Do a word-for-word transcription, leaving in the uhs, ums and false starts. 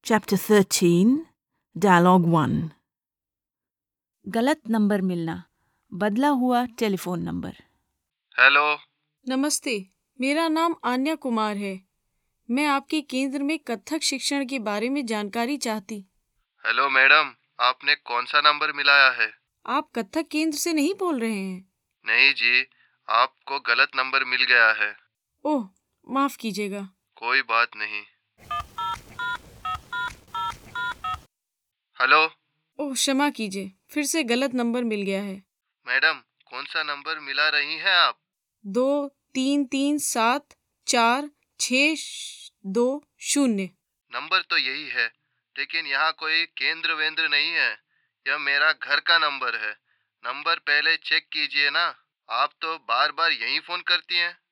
Chapter thirteen, Dialogue one. गलत number मिलना, बदला हुआ टेलीफोन नंबर। हेलो। नमस्ते, मेरा नाम आन्या कुमार है। मैं आपके केंद्र में कथक शिक्षण के बारे में जानकारी चाहती। हेलो मैडम, आपने कौन सा नंबर मिलाया है? आप कथक केंद्र से नहीं बोल रहे हैं? नहीं जी, आपको गलत नंबर मिल गया है। ओह, माफ कीजिएगा। कोई बात नहीं। हेलो। ओह, क्षमा कीजिए, फिर से गलत नंबर मिल गया है। मैडम, कौन सा नंबर मिला रही हैं आप? दो तीन तीन सात चार छः दो शून्य। नंबर तो यही है, लेकिन यहाँ कोई केंद्र वेंद्र नहीं है। यह मेरा घर का नंबर है। नंबर पहले चेक कीजिए ना। आप तो बार बार यहीं फोन करती हैं।